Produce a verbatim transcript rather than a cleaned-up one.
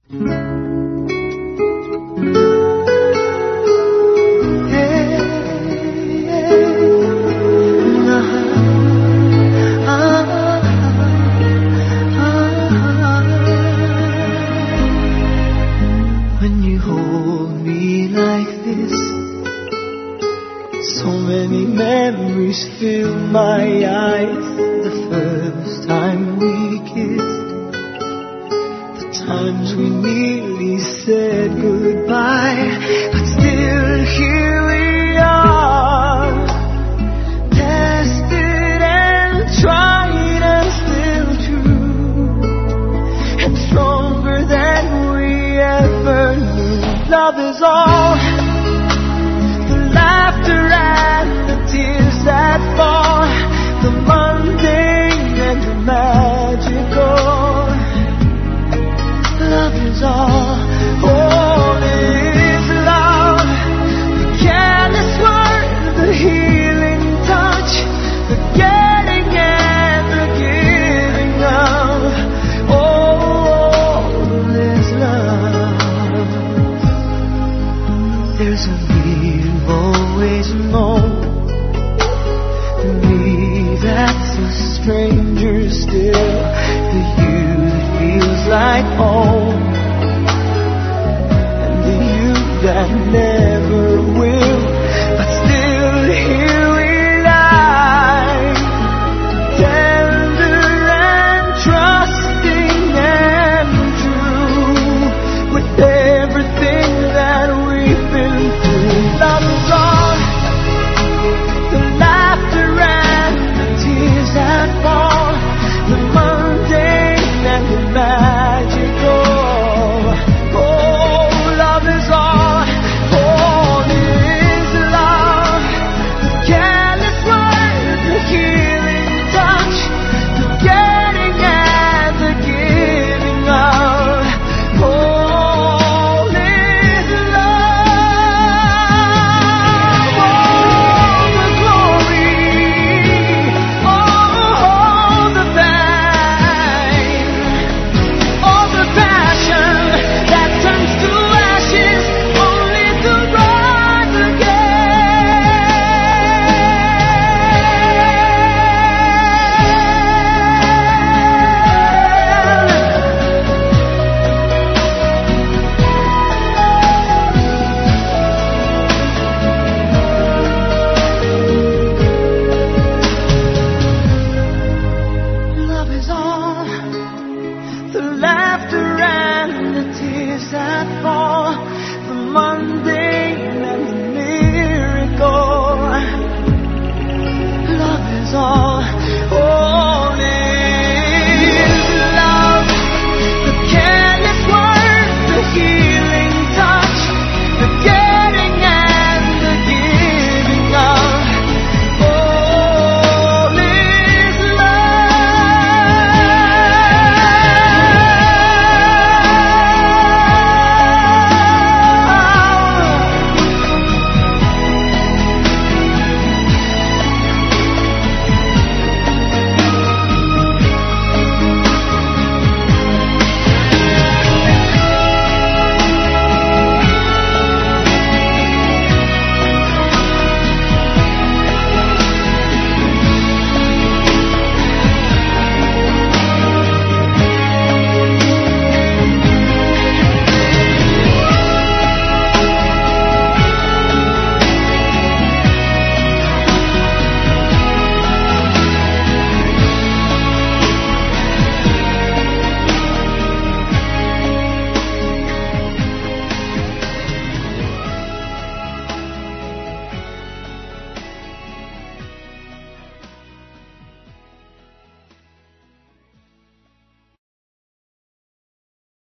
When you hold me like this, so many memories fill my eyes. The first time we kissed, the times we nearly said goodbye, but still here we are, tested and tried and still true, and stronger than we ever knew. Love is all, the laughter and the tears that fall, the mundane and the magical. Love is all.